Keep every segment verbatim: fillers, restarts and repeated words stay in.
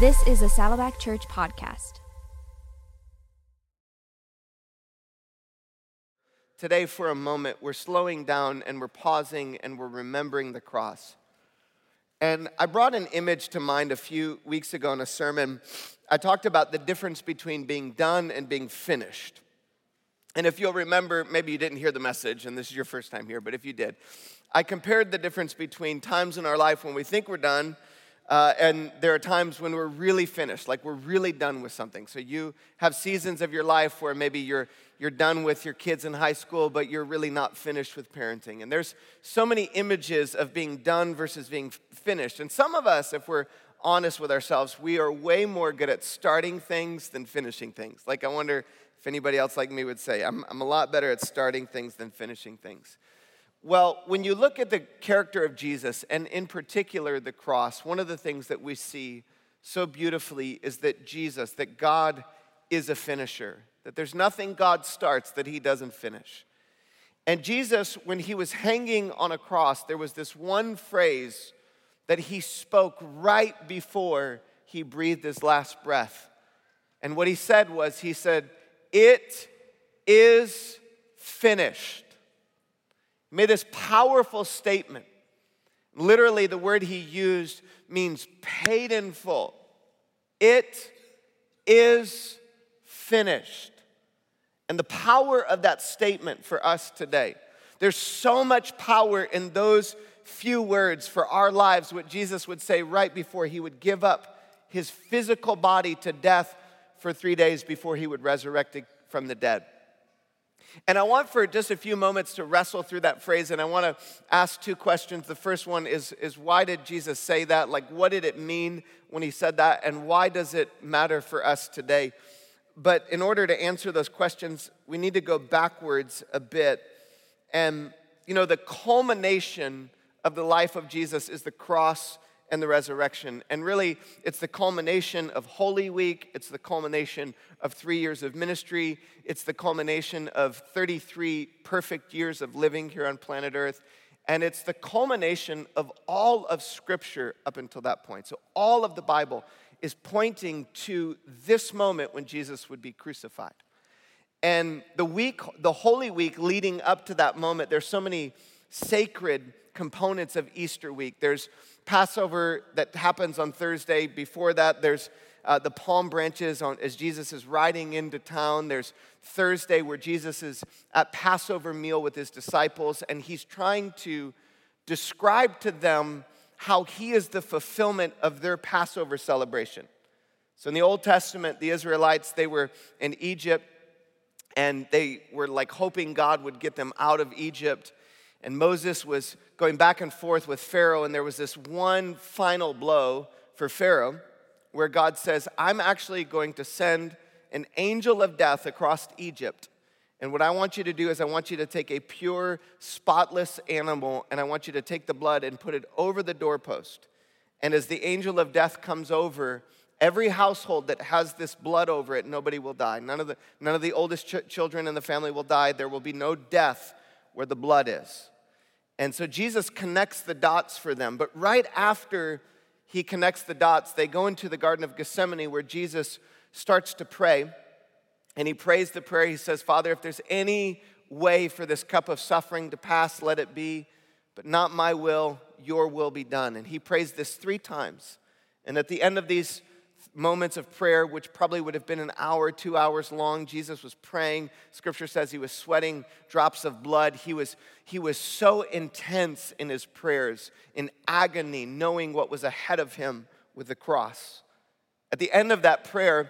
This is a Saddleback Church podcast. Today, for a moment, we're slowing down and we're pausing and we're remembering the cross. And I brought an image to mind a few weeks ago in a sermon. I talked about the difference between being done and being finished. And if you'll remember, maybe you didn't hear the message, and this is your first time here, but if you did, I compared the difference between times in our life when we think we're done, uh, and there are times when we're really finished, like we're really done with something. So you have seasons of your life where maybe you're you're done with your kids in high school, but you're really not finished with parenting. And there's so many images of being done versus being finished. And some of us, if we're honest with ourselves, we are way more good at starting things than finishing things. Like I wonder if anybody else like me would say, I'm, I'm a lot better at starting things than finishing things. Well, when you look at the character of Jesus, and in particular the cross, one of the things that we see so beautifully is that Jesus, that God is a finisher, that there's nothing God starts that he doesn't finish. And Jesus, when he was hanging on a cross, there was this one phrase that he spoke right before he breathed his last breath. And what he said was, he said, "It is finished." He made this powerful statement. Literally, the word he used means paid in full. It is finished. And the power of that statement for us today, there's so much power in those few words for our lives, what Jesus would say right before he would give up his physical body to death for three days before he would resurrect it from the dead. And I want for just a few moments to wrestle through that phrase, and I want to ask two questions. The first one is, is why did Jesus say that? Like, what did it mean when he said that, and why does it matter for us today? But in order to answer those questions, we need to go backwards a bit. And, you know, the culmination of the life of Jesus is the cross and the resurrection. And really, it's the culmination of Holy Week. It's the culmination of three years of ministry. It's the culmination of thirty-three perfect years of living here on planet Earth. And it's the culmination of all of Scripture up until that point. So all of the Bible is pointing to this moment when Jesus would be crucified. And the week, the Holy Week leading up to that moment, there's so many sacred components of Easter week. There's Passover that happens on Thursday. Before that, there's uh, the palm branches on, as Jesus is riding into town. There's Thursday where Jesus is at Passover meal with his disciples, and he's trying to describe to them how he is the fulfillment of their Passover celebration. So in the Old Testament, the Israelites, they were in Egypt, and they were like hoping God would get them out of Egypt. And Moses was going back and forth with Pharaoh, and there was this one final blow for Pharaoh where God says, I'm actually going to send an angel of death across Egypt. And what I want you to do is I want you to take a pure, spotless animal, and I want you to take the blood and put it over the doorpost. And as the angel of death comes over, every household that has this blood over it, nobody will die. None of the, none of the oldest ch- children in the family will die. There will be no death where the blood is. And so Jesus connects the dots for them. But right after he connects the dots, they go into the Garden of Gethsemane where Jesus starts to pray. And he prays the prayer. He says, Father, if there's any way for this cup of suffering to pass, let it be. But not my will, your will be done. And he prays this three times. And at the end of these moments of prayer, which probably would have been an hour, two hours long, Jesus was praying. Scripture says he was sweating drops of blood. He was, he was so intense in his prayers, in agony, knowing what was ahead of him with the cross. At the end of that prayer,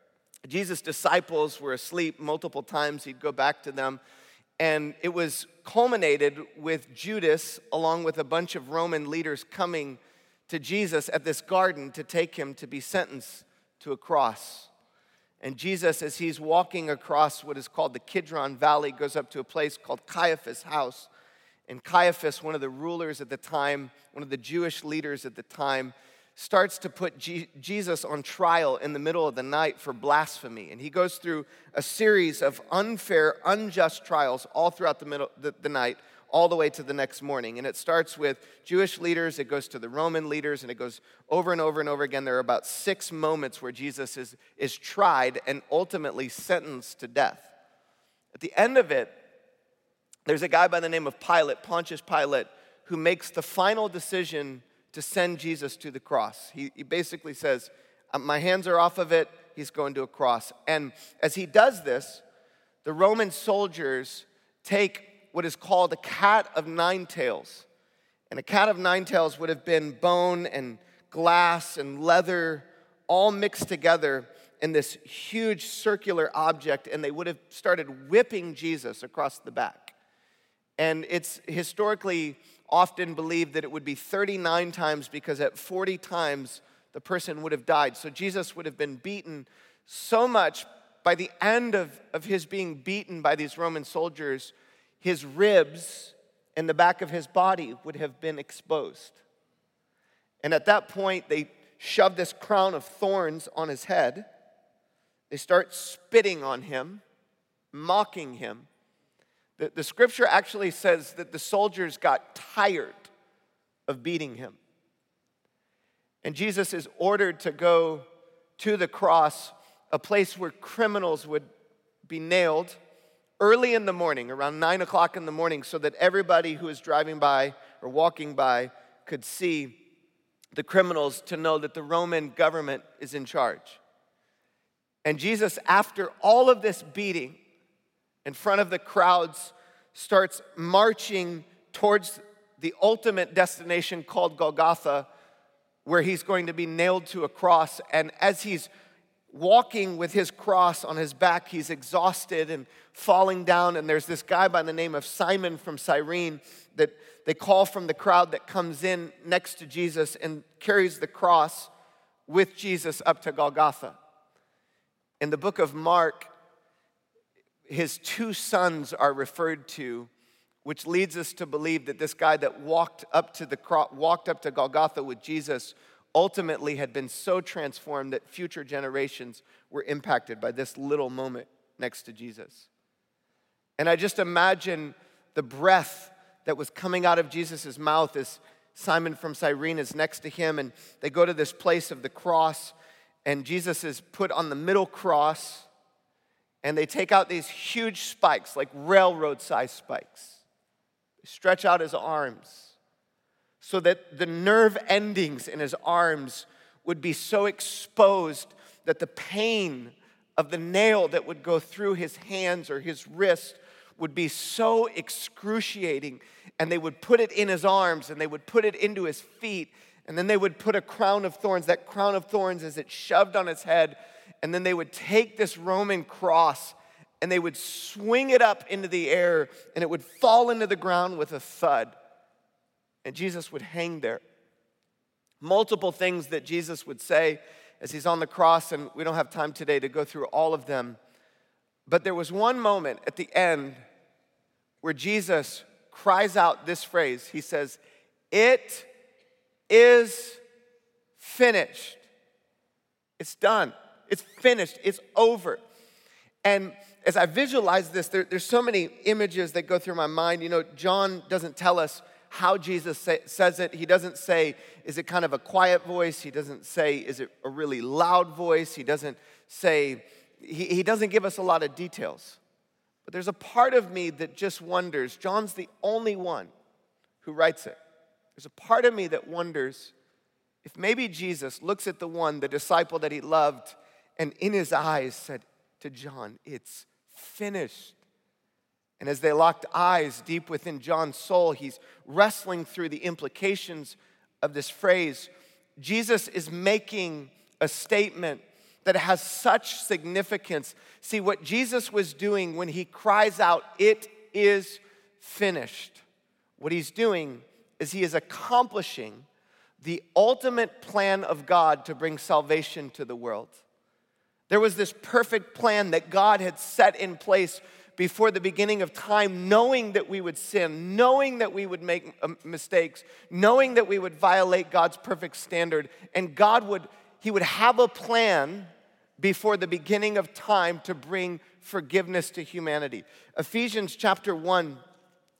Jesus' disciples were asleep multiple times. He'd go back to them. And it was culminated with Judas, along with a bunch of Roman leaders, coming to Jesus at this garden to take him to be sentenced to a cross. And Jesus, as he's walking across what is called the Kidron Valley, goes up to a place called Caiaphas' house. And Caiaphas, one of the rulers at the time, one of the Jewish leaders at the time, starts to put G- Jesus on trial in the middle of the night for blasphemy. And he goes through a series of unfair, unjust trials all throughout the, middle, the, the night, all the way to the next morning. And it starts with Jewish leaders, it goes to the Roman leaders, and it goes over and over and over again. There are about six moments where Jesus is, is tried and ultimately sentenced to death. At the end of it, there's a guy by the name of Pilate, Pontius Pilate, who makes the final decision to send Jesus to the cross. He, he basically says, my hands are off of it, he's going to a cross. And as he does this, the Roman soldiers take what is called a cat of nine tails. And a cat of nine tails would have been bone and glass and leather all mixed together in this huge circular object, and they would have started whipping Jesus across the back. And it's historically often believed that it would be thirty-nine times, because at forty times the person would have died. So Jesus would have been beaten so much, by the end of, of his being beaten by these Roman soldiers, his ribs and the back of his body would have been exposed. And at that point, they shove this crown of thorns on his head. They start spitting on him, mocking him. The, the scripture actually says that the soldiers got tired of beating him. And Jesus is ordered to go to the cross, a place where criminals would be nailed early in the morning, around nine o'clock in the morning, so that everybody who is driving by or walking by could see the criminals, to know that the Roman government is in charge. And Jesus, after all of this beating, in front of the crowds, starts marching towards the ultimate destination called Golgotha, where he's going to be nailed to a cross. And as he's walking with his cross on his back, he's exhausted and falling down. And there's this guy by the name of Simon from Cyrene that they call from the crowd, that comes in next to Jesus and carries the cross with Jesus up to Golgotha. In the book of Mark, his two sons are referred to, which leads us to believe that this guy that walked up to the cro- walked up to Golgotha with Jesus ultimately had been so transformed that future generations were impacted by this little moment next to Jesus. And I just imagine the breath that was coming out of Jesus' mouth as Simon from Cyrene is next to him, and they go to this place of the cross, and Jesus is put on the middle cross, and they take out these huge spikes, like railroad-sized spikes. They stretch out his arms so that the nerve endings in his arms would be so exposed that the pain of the nail that would go through his hands or his wrist would be so excruciating. And they would put it in his arms, and they would put it into his feet, and then they would put a crown of thorns. That crown of thorns, as it shoved on his head, and then they would take this Roman cross and they would swing it up into the air, and it would fall into the ground with a thud. And Jesus would hang there. Multiple things that Jesus would say as he's on the cross, and we don't have time today to go through all of them. But there was one moment at the end where Jesus cries out this phrase. He says, "It is finished." It's done. It's finished. It's over. And as I visualize this, there, there's so many images that go through my mind. You know, John doesn't tell us how Jesus say, says it. He doesn't say, is it kind of a quiet voice? He doesn't say, is it a really loud voice? He doesn't say, he, he doesn't give us a lot of details. But there's a part of me that just wonders, John's the only one who writes it. There's a part of me that wonders if maybe Jesus looks at the one, the disciple that he loved, and in his eyes said to John, "It's finished." And as they locked eyes deep within John's soul, he's wrestling through the implications of this phrase. Jesus is making a statement that has such significance. See, what Jesus was doing when he cries out, "It is finished," what he's doing is he is accomplishing the ultimate plan of God to bring salvation to the world. There was this perfect plan that God had set in place before the beginning of time, knowing that we would sin, knowing that we would make mistakes, knowing that we would violate God's perfect standard. And God would, he would have a plan before the beginning of time to bring forgiveness to humanity. Ephesians chapter one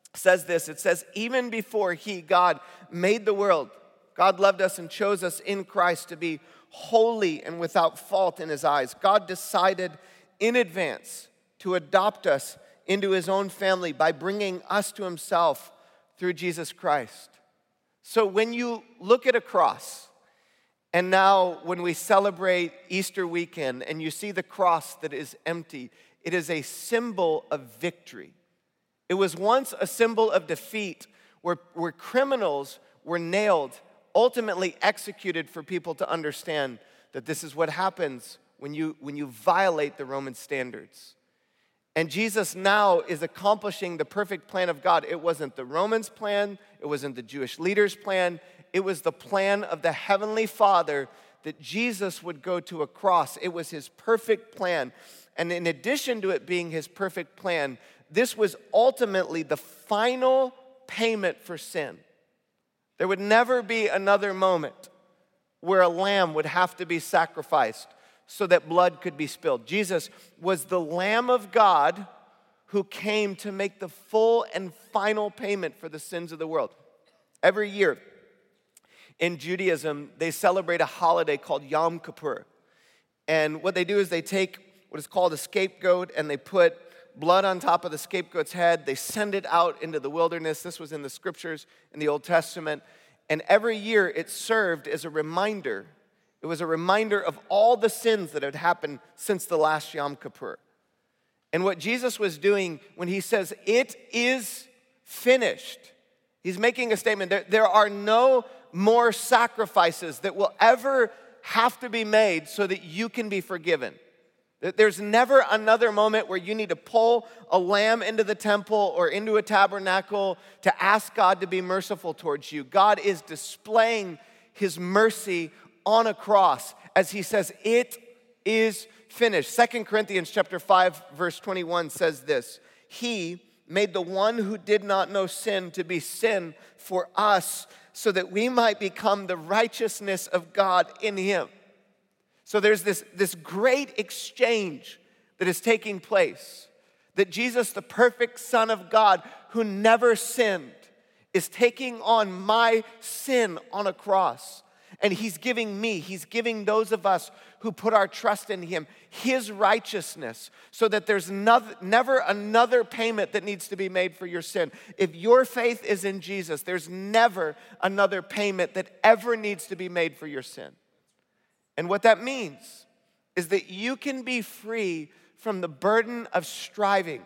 says this. It says, even before he, God, made the world, God loved us and chose us in Christ to be holy and without fault in his eyes. God decided in advance to adopt us into his own family by bringing us to himself through Jesus Christ. So when you look at a cross, and now when we celebrate Easter weekend and you see the cross that is empty, it is a symbol of victory. It was once a symbol of defeat where, where criminals were nailed, ultimately executed for people to understand that this is what happens when you, when you violate the Roman standards. And Jesus now is accomplishing the perfect plan of God. It wasn't the Romans' plan. It wasn't the Jewish leaders' plan. It was the plan of the Heavenly Father that Jesus would go to a cross. It was his perfect plan. And in addition to it being his perfect plan, this was ultimately the final payment for sin. There would never be another moment where a lamb would have to be sacrificed so that blood could be spilled. Jesus was the Lamb of God who came to make the full and final payment for the sins of the world. Every year in Judaism, they celebrate a holiday called Yom Kippur. And what they do is they take what is called a scapegoat and they put blood on top of the scapegoat's head. They send it out into the wilderness. This was in the scriptures in the Old Testament. And every year it served as a reminder. It was a reminder of all the sins that had happened since the last Yom Kippur. And what Jesus was doing when he says, it is finished, he's making a statement. There, there are no more sacrifices that will ever have to be made so that you can be forgiven. There's never another moment where you need to pull a lamb into the temple or into a tabernacle to ask God to be merciful towards you. God is displaying his mercy on a cross as he says, it is finished. Second Corinthians chapter five, verse twenty-one says this, he made the one who did not know sin to be sin for us so that we might become the righteousness of God in him. So there's this, this great exchange that is taking place, that Jesus, the perfect Son of God who never sinned, is taking on my sin on a cross. And he's giving me, he's giving those of us who put our trust in him, his righteousness, so that there's no, never another payment that needs to be made for your sin. If your faith is in Jesus, there's never another payment that ever needs to be made for your sin. And what that means is that you can be free from the burden of striving.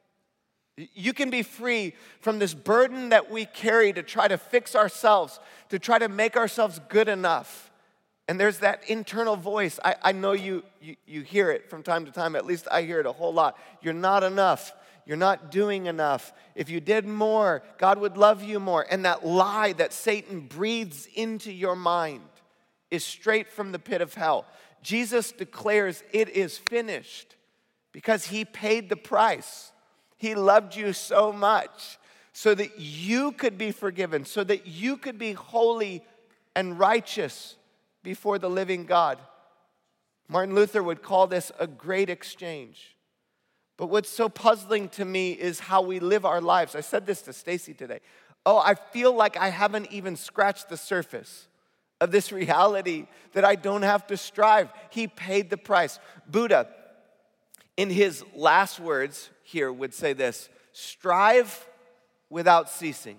You can be free from this burden that we carry to try to fix ourselves, to try to make ourselves good enough. And there's that internal voice. I, I know you, you, you hear it from time to time. At least I hear it a whole lot. You're not enough. You're not doing enough. If you did more, God would love you more. And that lie that Satan breathes into your mind is straight from the pit of hell. Jesus declares it is finished because he paid the price. He loved you so much so that you could be forgiven, so that you could be holy and righteous before the living God. Martin Luther would call this a great exchange. But what's so puzzling to me is how we live our lives. I said this to Stacy today. Oh, I feel like I haven't even scratched the surface of this reality that I don't have to strive. He paid the price. Buddha, in his last words here, would say this, strive without ceasing.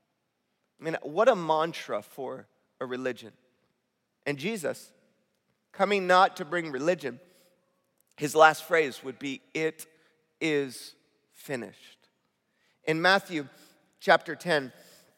I mean, what a mantra for a religion. And Jesus, coming not to bring religion, his last phrase would be, it is finished. In Matthew chapter ten,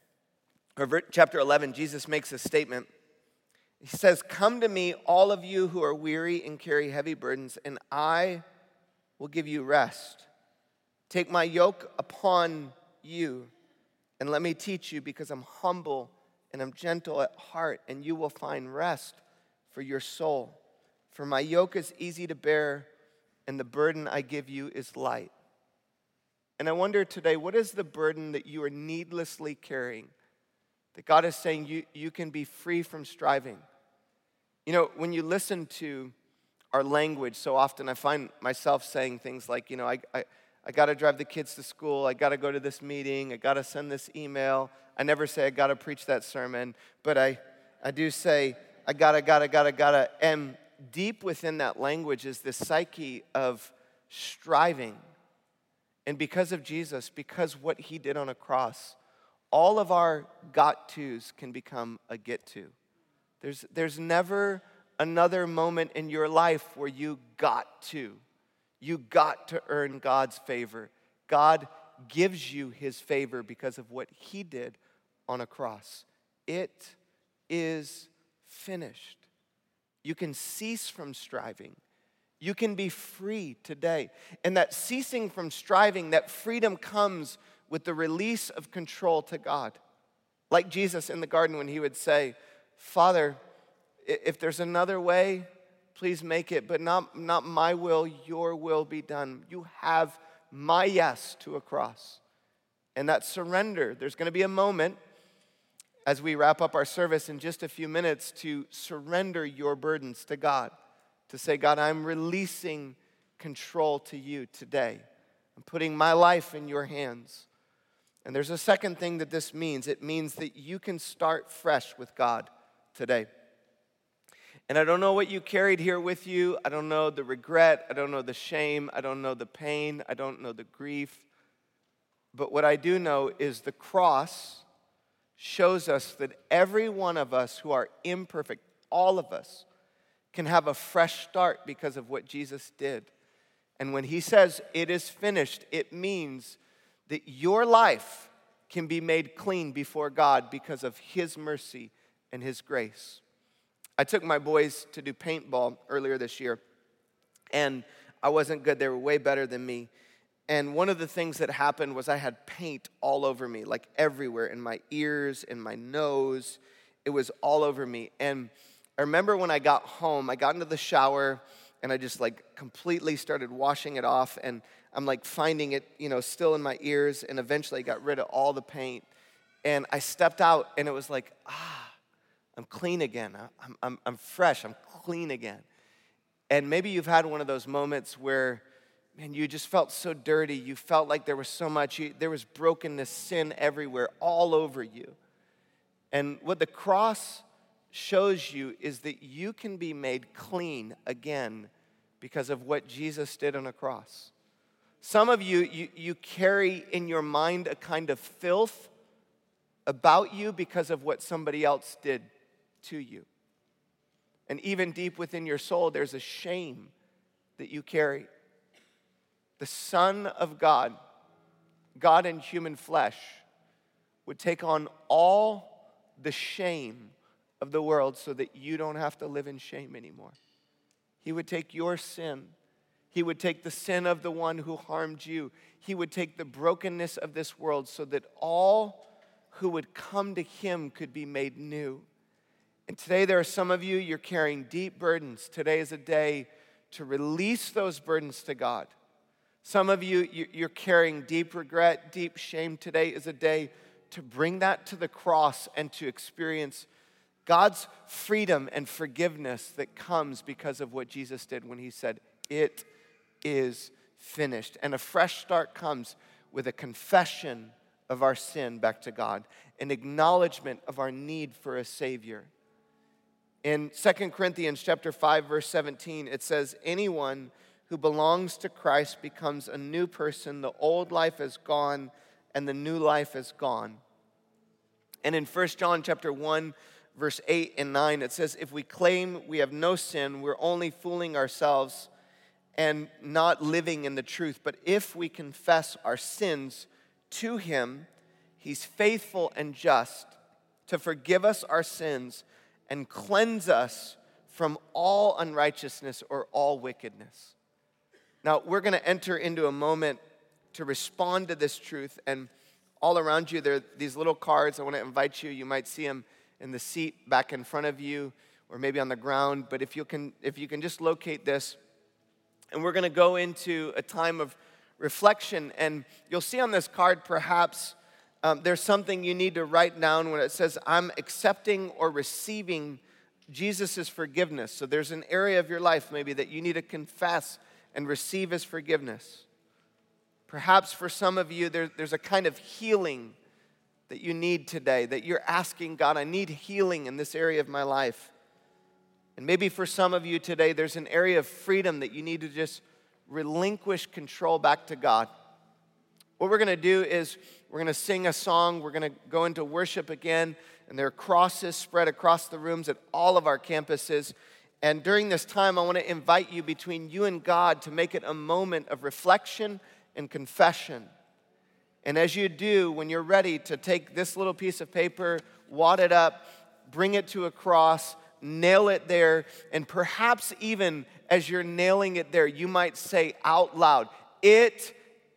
or chapter eleven, Jesus makes a statement. He says, come to me, all of you who are weary and carry heavy burdens, and I will give you rest. Take my yoke upon you, and let me teach you, because I'm humble and I'm gentle at heart, and you will find rest for your soul. For my yoke is easy to bear, and the burden I give you is light. And I wonder today, what is the burden that you are needlessly carrying? That God is saying you, you can be free from striving. You know, when you listen to our language, so often I find myself saying things like, you know, I, I, I got to drive the kids to school. I got to go to this meeting. I got to send this email. I never say I got to preach that sermon, but I, I do say I got to, got to, got to, got to. And deep within that language is this psyche of striving. And because of Jesus, because what he did on a cross, all of our got tos can become a get to. There's, there's never another moment in your life where you got to. You got to earn God's favor. God gives you his favor because of what he did on a cross. It is finished. You can cease from striving. You can be free today. And that ceasing from striving, that freedom comes with the release of control to God. Like Jesus in the garden when he would say, Father, if there's another way, please make it, but not, not my will, your will be done. You have my yes to a cross. And that surrender, there's going to be a moment as we wrap up our service in just a few minutes to surrender your burdens to God. To say, God, I'm releasing control to you today. I'm putting my life in your hands. And there's a second thing that this means. It means that you can start fresh with God today. And I don't know what you carried here with you. I don't know the regret. I don't know the shame. I don't know the pain. I don't know the grief. But what I do know is the cross shows us that every one of us who are imperfect, all of us, can have a fresh start because of what Jesus did. And when he says it is finished, it means that your life can be made clean before God because of his mercy and his grace. I took my boys to do paintball earlier this year, and I wasn't good. They were way better than me. And one of the things that happened was I had paint all over me, like everywhere, in my ears, in my nose. It was all over me. And I remember when I got home, I got into the shower, and I just like completely started washing it off, and I'm like finding it, you know, still in my ears, and eventually I got rid of all the paint. And I stepped out, and it was like, ah, I'm clean again. I'm, I'm, I'm fresh. I'm clean again. And maybe you've had one of those moments where, man, you just felt so dirty. You felt like there was so much, you, there was brokenness, sin everywhere, all over you. And what the cross shows you is that you can be made clean again because of what Jesus did on a cross. Some of you, you, you carry in your mind a kind of filth about you because of what somebody else did to you. And even deep within your soul, there's a shame that you carry. The Son of God, God in human flesh, would take on all the shame of the world so that you don't have to live in shame anymore. He would take your sin. He would take the sin of the one who harmed you. He would take the brokenness of this world so that all who would come to him could be made new. And today there are some of you, you're carrying deep burdens. Today is a day to release those burdens to God. Some of you, you're carrying deep regret, deep shame. Today is a day to bring that to the cross and to experience God's freedom and forgiveness that comes because of what Jesus did when he said, it is finished. And a fresh start comes with a confession of our sin back to God, an acknowledgement of our need for a Savior. In Second Corinthians chapter five, verse seventeen, it says, anyone who belongs to Christ becomes a new person. The old life is gone and the new life is gone. And in First John chapter one, verse eight and nine, it says, if we claim we have no sin, we're only fooling ourselves and not living in the truth. But if we confess our sins to him, he's faithful and just to forgive us our sins and cleanse us from all unrighteousness or all wickedness. Now, we're going to enter into a moment to respond to this truth. And all around you, there are these little cards. I want to invite you. You might see them in the seat back in front of you or maybe on the ground. But if you can, if you can just locate this. And we're going to go into a time of reflection. And you'll see on this card, perhaps, um, there's something you need to write down when it says, I'm accepting or receiving Jesus' forgiveness. So there's an area of your life maybe that you need to confess and receive his forgiveness. Perhaps for some of you, there, there's a kind of healing that you need today, that you're asking God, I need healing in this area of my life. And maybe for some of you today, there's an area of freedom that you need to just relinquish control back to God. What we're going to do is we're going to sing a song. We're going to go into worship again. And there are crosses spread across the rooms at all of our campuses. And during this time, I want to invite you between you and God to make it a moment of reflection and confession. And as you do, when you're ready to take this little piece of paper, wad it up, bring it to a cross, nail it there, and perhaps even as you're nailing it there, you might say out loud, "It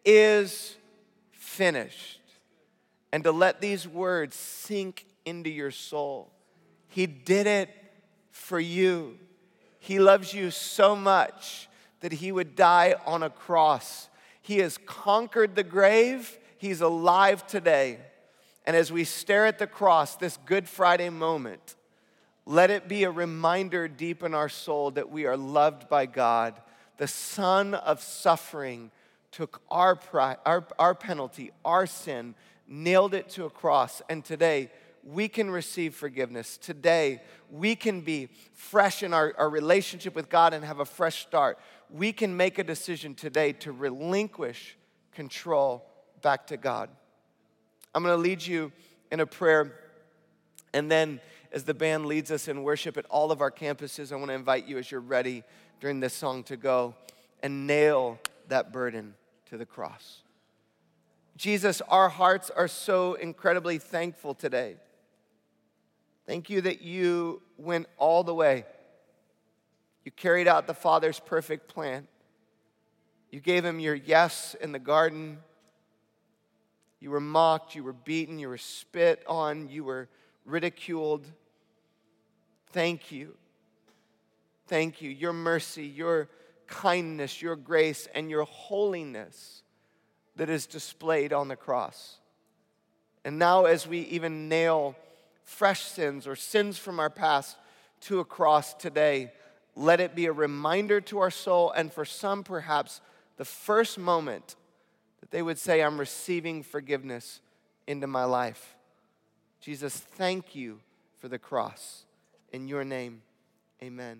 is finished." And to let these words sink into your soul. He did it for you. He loves you so much that he would die on a cross. He has conquered the grave. He's alive today. And as we stare at the cross, this Good Friday moment, let it be a reminder deep in our soul that we are loved by God. The Son of Suffering took our, pri- our, our penalty, our sin, nailed it to a cross, and today we can receive forgiveness. Today we can be fresh in our, our relationship with God and have a fresh start. We can make a decision today to relinquish control back to God. I'm going to lead you in a prayer, and then as the band leads us in worship at all of our campuses, I want to invite you as you're ready during this song to go and nail that burden to the cross. Jesus, our hearts are so incredibly thankful today. Thank you that you went all the way. You carried out the Father's perfect plan. You gave him your yes in the garden. You were mocked, you were beaten, you were spit on, you were ridiculed. Thank you. Thank you. Your mercy, your kindness, your grace, and your holiness that is displayed on the cross. And now as we even nail fresh sins or sins from our past to a cross today, let it be a reminder to our soul, and for some perhaps the first moment that they would say, I'm receiving forgiveness into my life. Jesus, thank you for the cross. In your name, amen.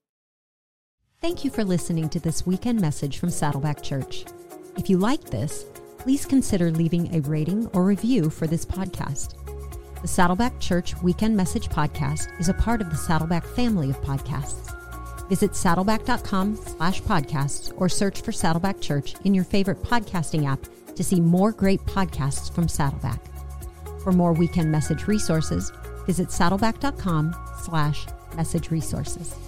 Thank you for listening to this weekend message from Saddleback Church. If you like this, please consider leaving a rating or review for this podcast. The Saddleback Church Weekend Message Podcast is a part of the Saddleback family of podcasts. Visit saddleback.com slash podcasts or search for Saddleback Church in your favorite podcasting app to see more great podcasts from Saddleback. For more weekend message resources, visit saddleback.com slash message resources.